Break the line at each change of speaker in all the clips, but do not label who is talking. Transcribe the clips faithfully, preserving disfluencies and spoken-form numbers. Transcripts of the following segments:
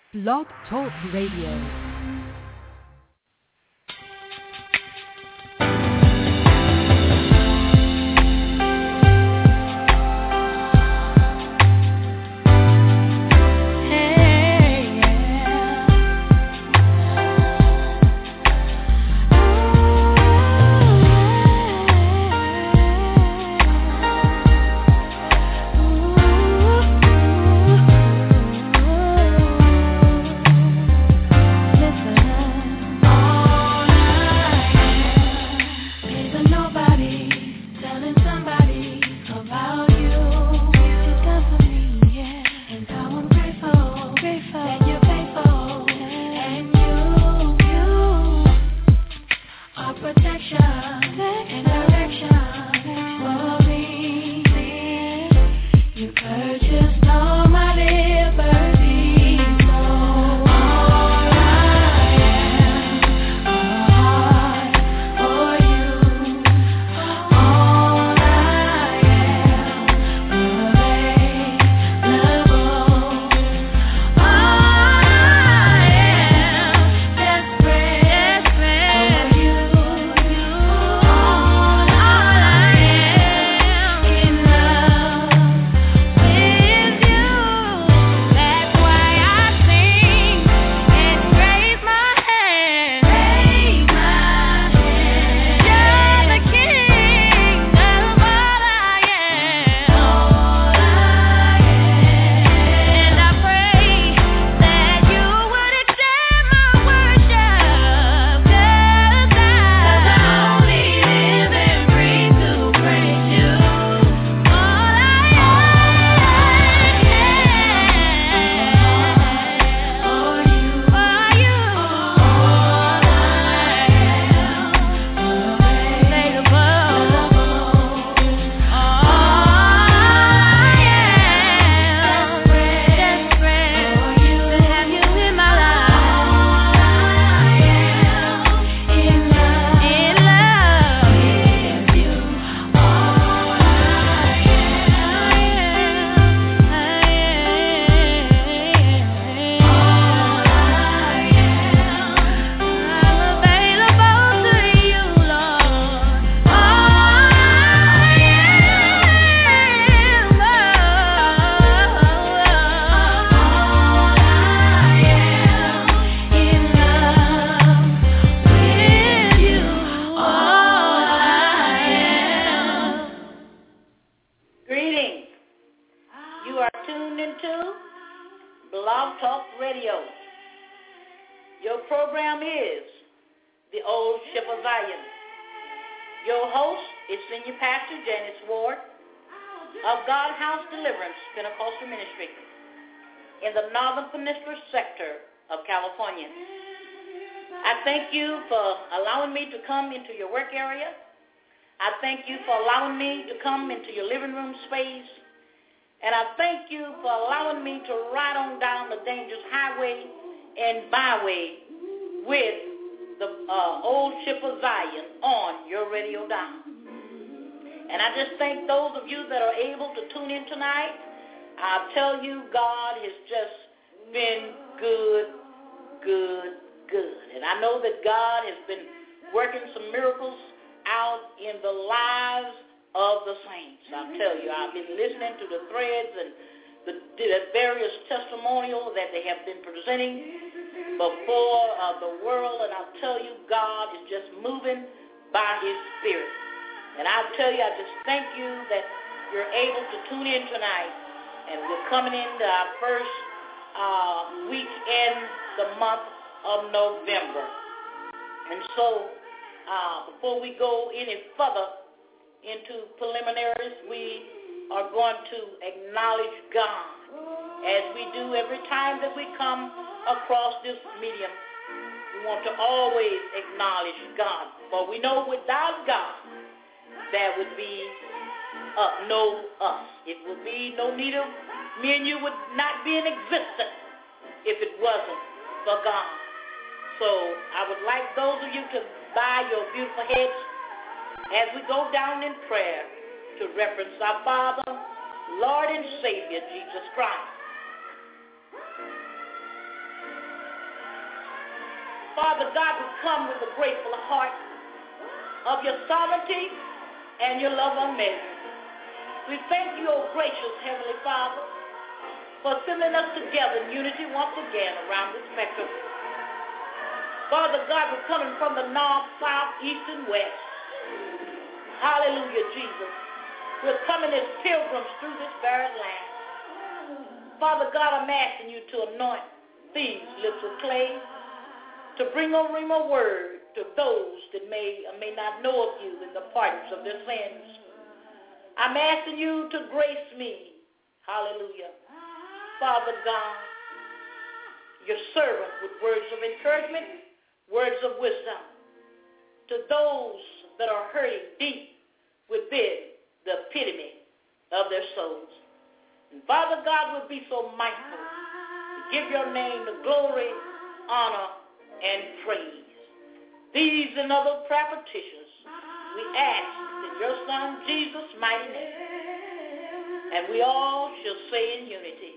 Blog Talk Radio.
Come into your work area. I thank you for allowing me to come into your living room space. And I thank you for allowing me to ride on down the dangerous highway and byway with the uh, old ship of Zion on your radio dial. And I just thank those of you that are able to tune in tonight. I tell you, God has just been good, good, good. And I know that God has been working some miracles out in the lives of the saints. I tell you, I've been listening to the threads and the, the various testimonials that they have been presenting before uh, the world, and I tell you, God is just moving by his Spirit. And I tell you, I just thank you that you're able to tune in tonight, and we're coming into our first uh, week in the month of November. And so, uh, before we go any further into preliminaries, we are going to acknowledge God as we do every time that we come across this medium. We want to always acknowledge God, for we know without God there would be uh, no us. It would be no need of, me and you would not be in existence if it wasn't for God. So I would like those of you to bow your beautiful heads as we go down in prayer to reference our Father, Lord and Savior, Jesus Christ. Father God, we come with a grateful heart of your sovereignty and your love unmeasured. We thank you, O gracious Heavenly Father, for sending us together in unity once again around the spectrum. Father God, we're coming from the north, south, east, and west. Hallelujah, Jesus. We're coming as pilgrims through this barren land. Father God, I'm asking you to anoint these lips of clay to bring a rhema word to those that may or may not know of you in the pardons of their sins. I'm asking you to grace me. Hallelujah. Father God, your servant with words of encouragement, words of wisdom to those that are hurting deep within the epitome of their souls. And Father God, will be so mindful to give your name the glory, honor, and praise. These and other prayer petitions we ask in your Son Jesus' mighty name. And we all shall say in unity,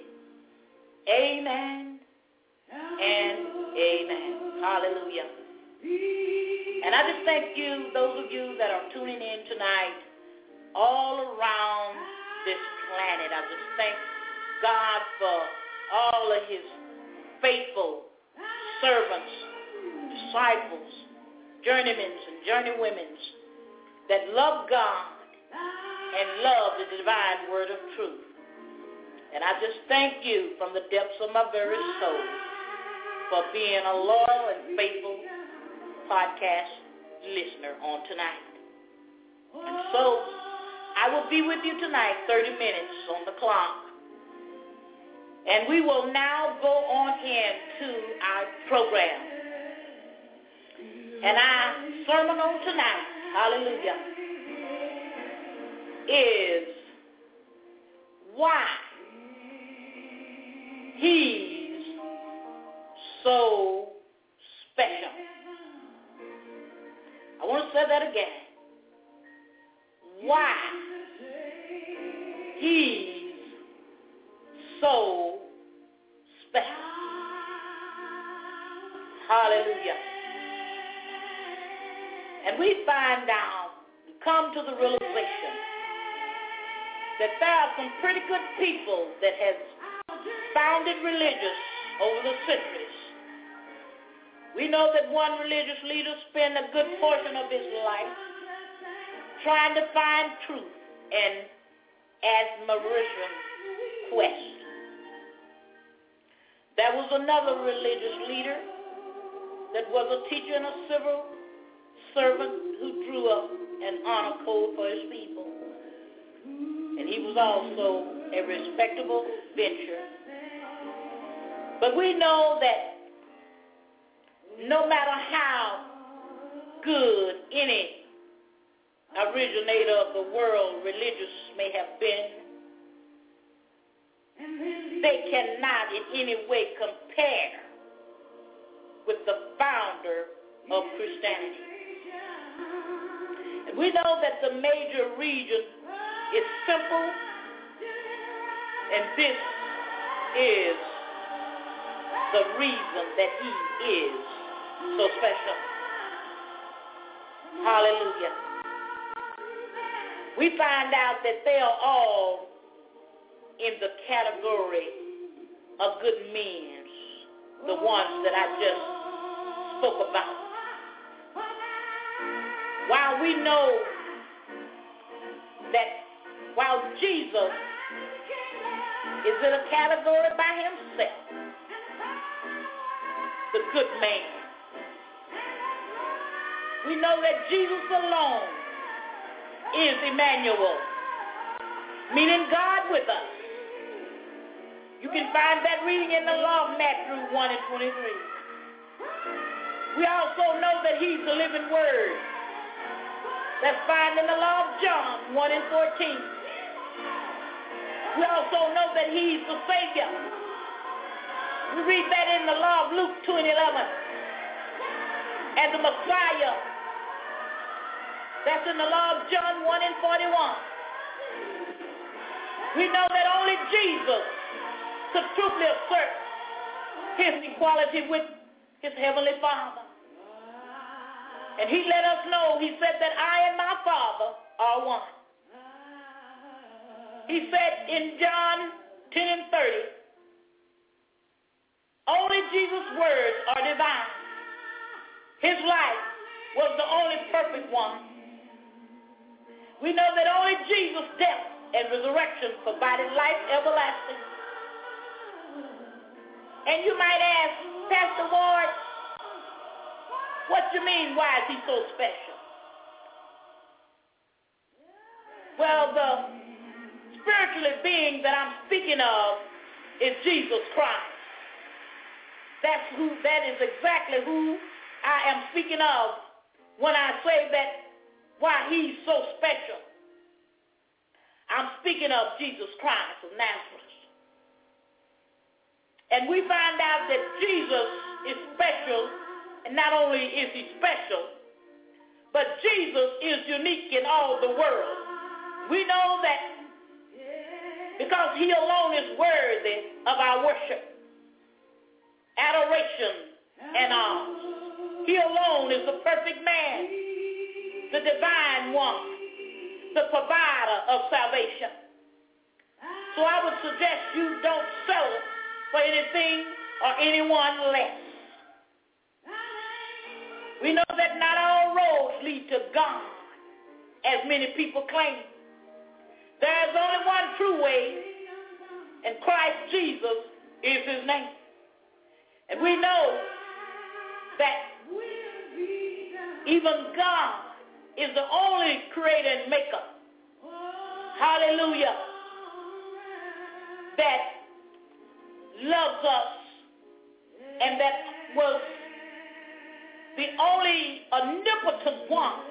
amen and amen. Hallelujah. And I just thank you, those of you that are tuning in tonight, all around this planet. I just thank God for all of his faithful servants, disciples, journeymen and journeywomen that love God and love the divine word of truth. And I just thank you from the depths of my very soul for being a loyal and faithful podcast listener on tonight. And so I will be with you tonight, thirty minutes on the clock. And we will now go on into our program. And our sermon on tonight, hallelujah, is why he's so special. I want to say that again. Why he's so special. Hallelujah. And we find out, come to the realization that there are some pretty good people that have founded religions over the centuries. We know that one religious leader spent a good portion of his life trying to find truth and admiration quest. There was another religious leader that was a teacher and a civil servant who drew up an honor code for his people. And he was also a respectable venture. But we know that no matter how good any originator of the world religious may have been, they cannot in any way compare with the founder of Christianity. And we know that the major reason is simple, and this is the reason that he is so special. Hallelujah. We find out that they are all in the category of good men, the ones that I just spoke about. While we know that while Jesus is in a category by himself, the good man, we know that Jesus alone is Emmanuel, meaning God with us. You can find that reading in the law of Matthew one and twenty-three. We also know that he's the living word. That's found in the law of John one and fourteen. We also know that he's the Savior. We read that in the law of Luke two and eleven. And the Messiah, that's in the law of John one and forty-one. We know that only Jesus could truly assert his equality with his heavenly Father. And he let us know, he said that I and my Father are one. He said in John ten and thirty, only Jesus' words are divine. His life was the only perfect one. We know that only Jesus' death and resurrection provided life everlasting. And you might ask, Pastor Ward, what you mean, why is he so special? Well, the spiritually being that I'm speaking of is Jesus Christ. That's who, that is exactly who I am speaking of when I say that why he's so special. I'm speaking of Jesus Christ of Nazareth. And we find out that Jesus is special, and not only is he special, but Jesus is unique in all the world. We know that because he alone is worthy of our worship, adoration, and honor. He alone is the perfect man, the divine one, the provider of salvation. So I would suggest you don't settle for anything or anyone less. We know that not all roads lead to God, as many people claim. There is only one true way, and Christ Jesus is his name. And we know that even God is the only creator and maker, hallelujah, that loves us and that was the only omnipotent one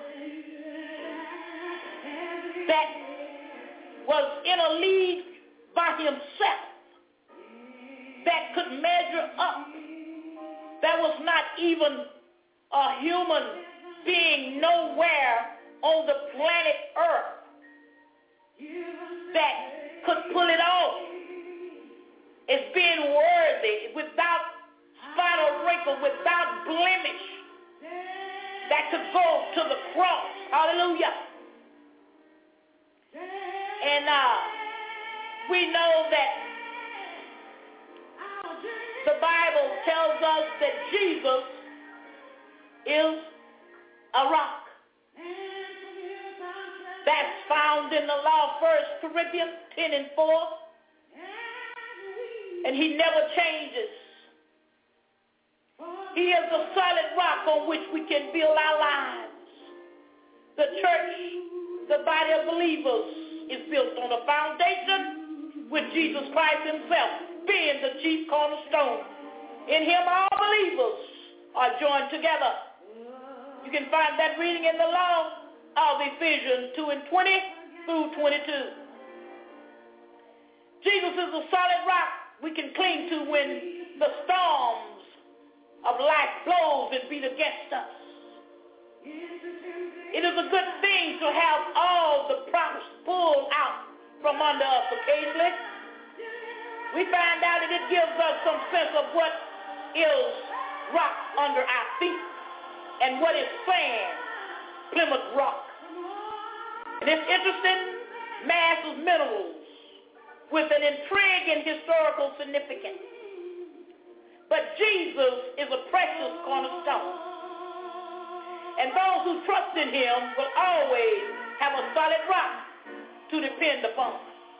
that was in a league by himself that could measure up. There was not even a human being nowhere on the planet Earth that could pull it off as being worthy, without spot or wrinkle, without blemish, that could go to the cross. Hallelujah. And uh, we know that the Bible tells us that Jesus is a rock. That's found in the law, First Corinthians ten and four. And he never changes. He is a solid rock on which we can build our lives. The church, the body of believers, is built on a foundation with Jesus Christ himself being the chief cornerstone. In him all believers are joined together. You can find that reading in the law of Ephesians two and twenty through twenty-two. Jesus is a solid rock we can cling to when the storms of life blows and beat against us. It is a good thing to have all the props pulled out from under us occasionally. We find out that it gives us some sense of what is rock under our feet and what is sand, Plymouth Rock. And it's interesting mass of minerals with an intriguing historical significance. But Jesus is a precious cornerstone. And those who trust in him will always have a solid rock to depend upon.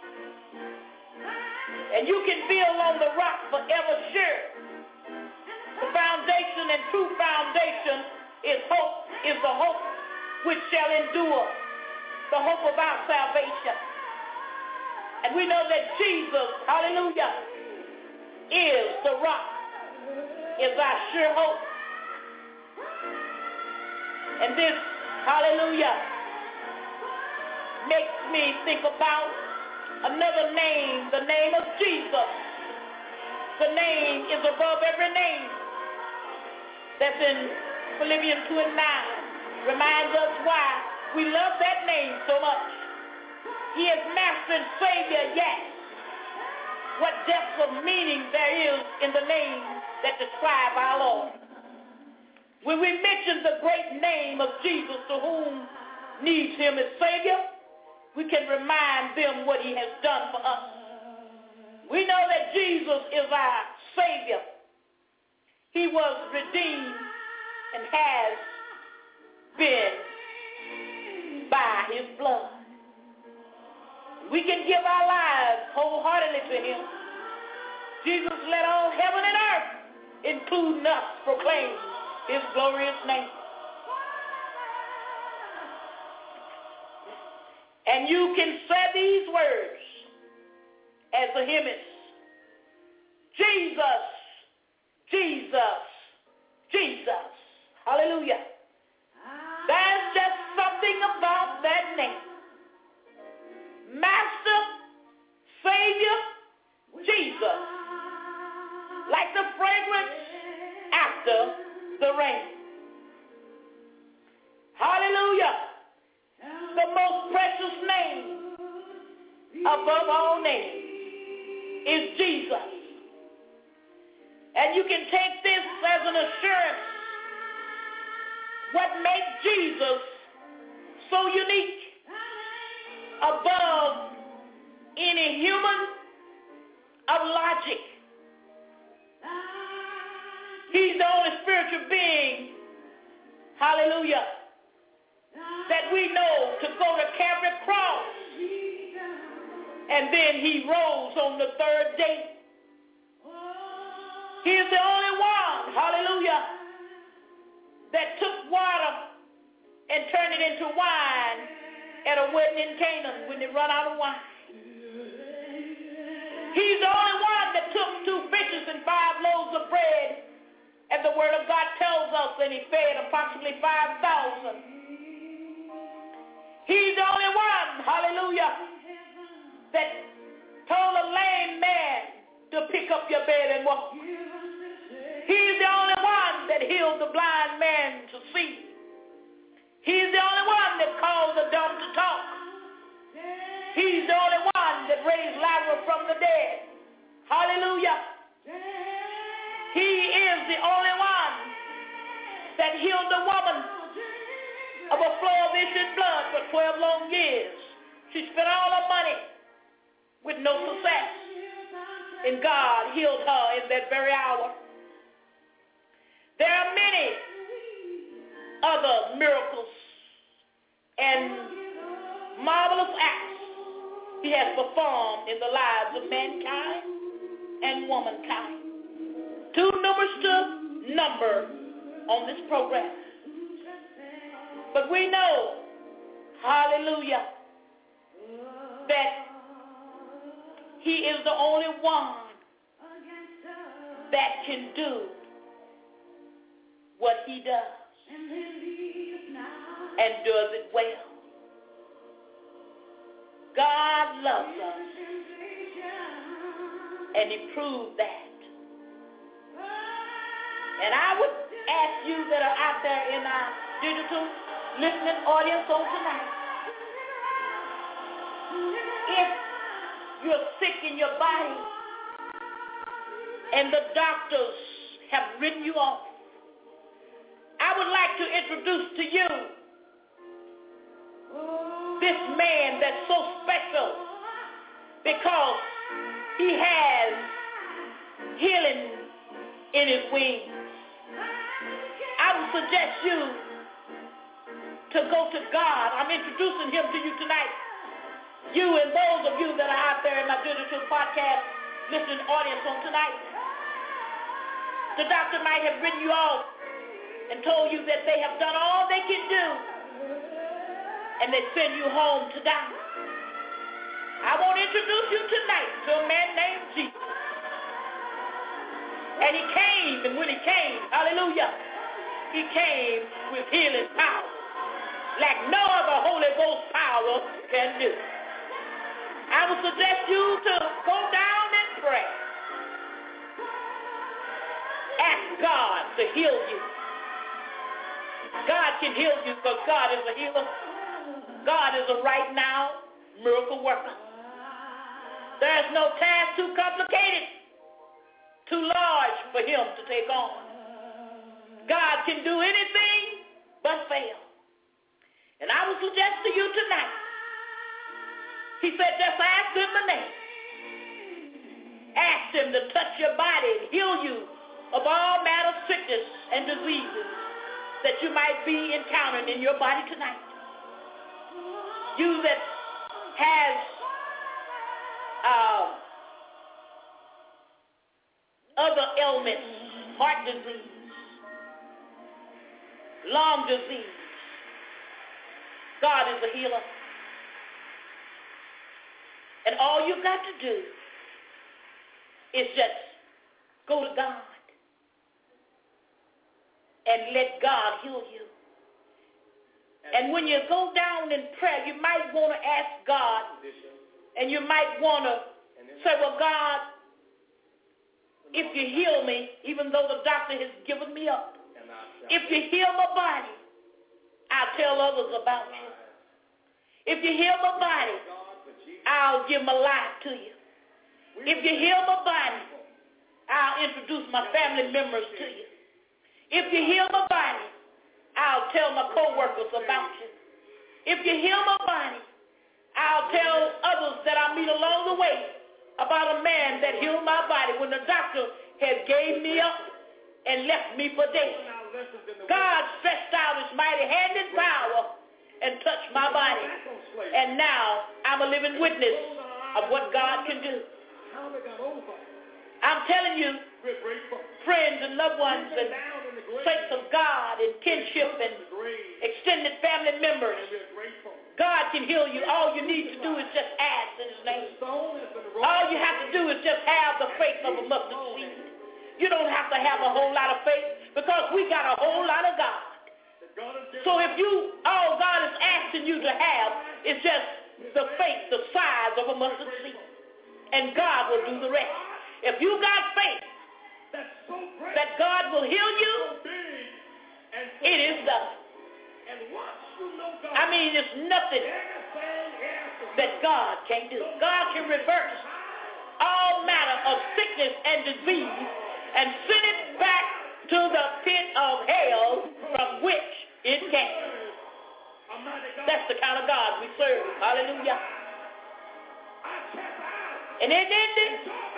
And you can build on the rock forever sure. The foundation and true foundation is hope, is the hope which shall endure, the hope of our salvation. And we know that Jesus, hallelujah, is the rock, is our sure hope. And this, hallelujah, makes me think about another name, the name of Jesus. The name is above every name. That's in Philippians two and nine. Reminds us why we love that name so much. He is master and savior, yes. What depth of meaning there is in the name that describes our Lord. When we mention the great name of Jesus, to whom needs him as Savior, we can remind them what he has done for us. We know that Jesus is our Savior. He was redeemed and has been by his blood. We can give our lives wholeheartedly to him. Jesus let all heaven and earth, including us, proclaim his glorious name. And you can say these words as a hymn. Jesus, Jesus, Jesus. Hallelujah. There's just something about that name. Master, Savior, Jesus. Like the fragrance after the rain. Hallelujah. The most precious name above all names is Jesus. And you can take this as an assurance. What makes Jesus so unique above any human of logic? He's the only spiritual being, hallelujah, that we know to go to Calvary cross. And then he rose on the third day. He is the only one, hallelujah, that took water and turned it into wine at a wedding in Canaan when they run out of wine. He's the only one that took two fishes and five loaves of bread, and the word of God tells us that he fed approximately five thousand. He's the only one, hallelujah, that told a lame man to pick up your bed and walk. He's the only one that healed the blind man to see. He's the only one that caused the dumb to talk. He's the only one that raised Lazarus from the dead. Hallelujah. He is the only one that healed the woman of a flow of issued blood for twelve long years. She spent all her money with no success, and God healed her in that very hour. There are many other miracles and marvelous acts he has performed in the lives of mankind and womankind. Too numerous to number on this program. But we know, hallelujah, that he is the only one that can do what he does and does it well. God loves us, and he proved that. And I would ask you that are out there in our digital listening audience on tonight, if you're sick in your body and the doctors have written you off, I would like to introduce to you this man that's so special because he has healing in his wings. I would suggest you to go to God. I'm introducing him to you tonight. You and those of you that are out there in my digital podcast listening audience on tonight. The doctor might have written you off and told you that they have done all they can do, and they send you home to die. I want to introduce you tonight to a man named Jesus. And he came, and when he came, hallelujah, he came with healing power like no other Holy Ghost power can do. I would suggest you to go down and pray. Ask God to heal you. God can heal you because God is a healer. God is a right now miracle worker. There's no task too complicated, too large for him to take on. God can do anything but fail. And I will suggest to you tonight, he said, just ask him the name. Ask him to touch your body and heal you of all manner of sickness and diseases that you might be encountering in your body tonight. You that has uh, other ailments, heart disease, lung disease, God is a healer. And all you got to do is just go to God and let God heal you. And when you go down in prayer, you might want to ask God, and you might want to say, well, God, if you heal me, even though the doctor has given me up, if you heal my body, I'll tell others about you. If you heal my body, I'll give my life to you. If you heal my body, I'll introduce my family members to you. If you heal my body, I'll tell my co-workers about you. If you heal my body, I'll tell others that I meet along the way about a man that healed my body when the doctor had gave me up and left me for dead. God stretched out his mighty hand in power and touched my body. And now I'm a living witness of what God can do. I'm telling you, friends and loved ones and saints of God and kinship and extended family members, God can heal you. All you need to do is just ask in his name. All you have to do is just have the faith of a mustard seed. You don't have to have a whole lot of faith because we got a whole lot of God. So if you, all God is asking you to have is just the faith the size of a mustard seed. And God will do the rest. If you got faith that God will heal you, it is done. I mean, there's nothing that God can't do. God can reverse all manner of sickness and disease and send it back to the pit of hell from which it came. That's the kind of God we serve. Hallelujah. And it ended.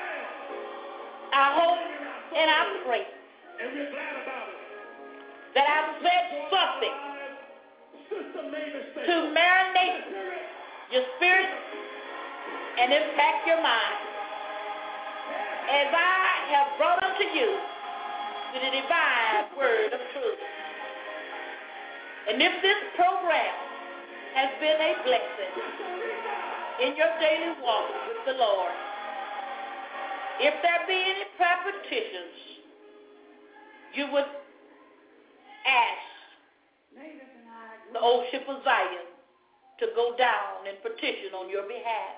I hope and I pray that I've said something to marinate your spirit and impact your mind as I have brought unto you the divine word of truth. And if this program has been a blessing in your daily walk with the Lord, if there be any prayer petitions, you would ask the old ship of Zion to go down and petition on your behalf.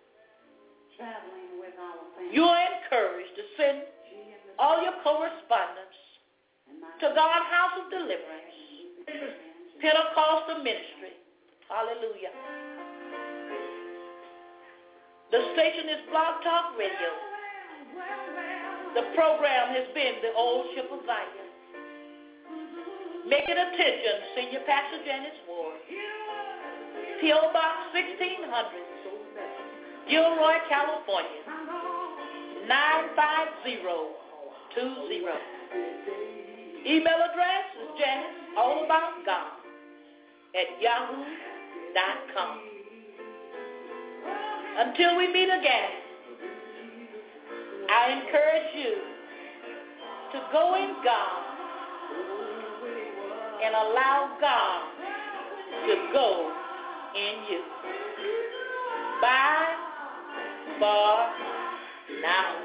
You are encouraged to send all your correspondence to God House of Deliverance, Pentecostal Ministry. Hallelujah. The station is Blog Talk Radio. The program has been the Old Ship of Zion. Make it attention, Senior Pastor Janice Ward. P O Box sixteen hundred, Gilroy, California, nine five zero two zero. Email address is Janice allaboutgod at yahoo dot com. Until we meet again, I encourage you to go in God and allow God to go in you. Bye for now.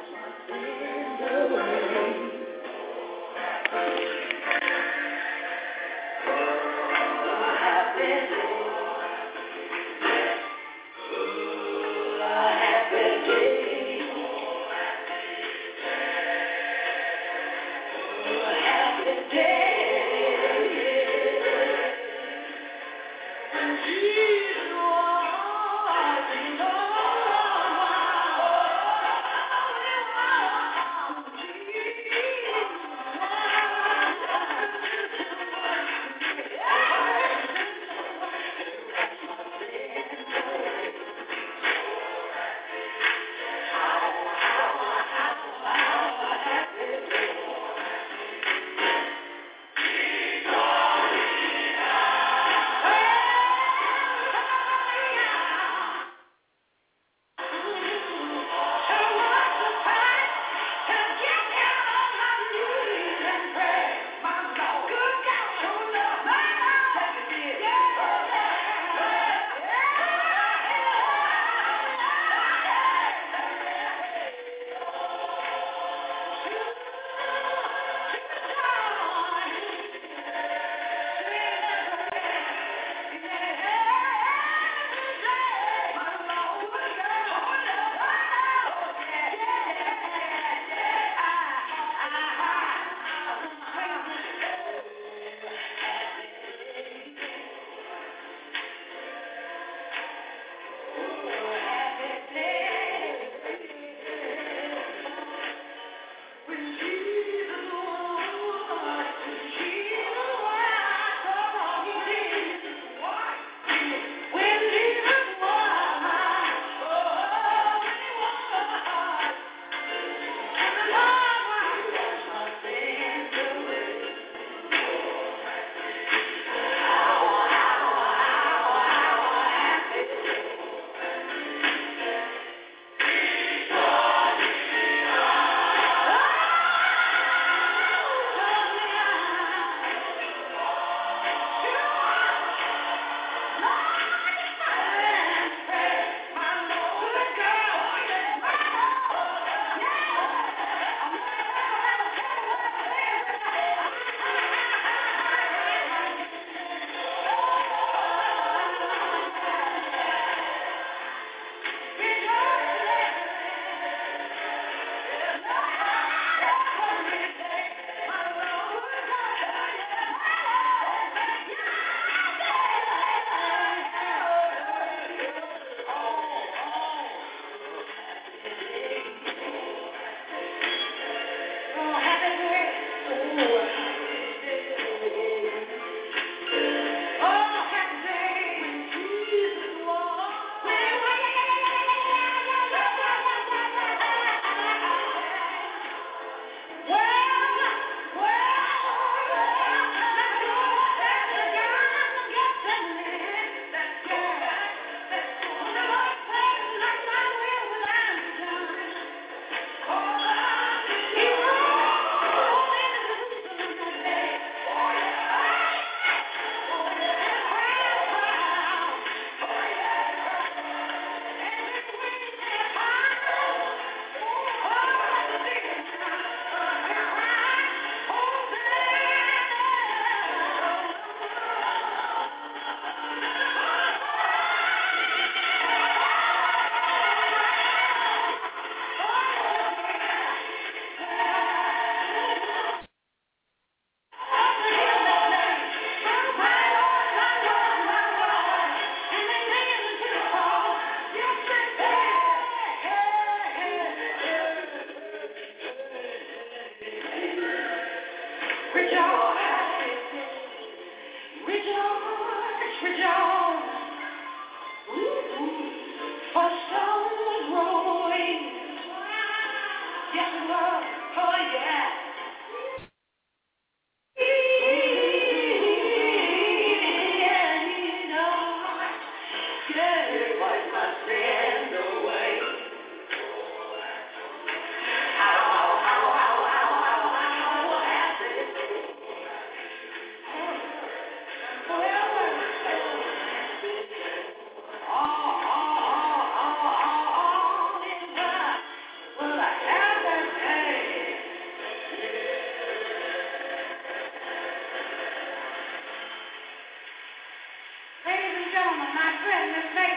Ladies and gentlemen, my friend, Miss May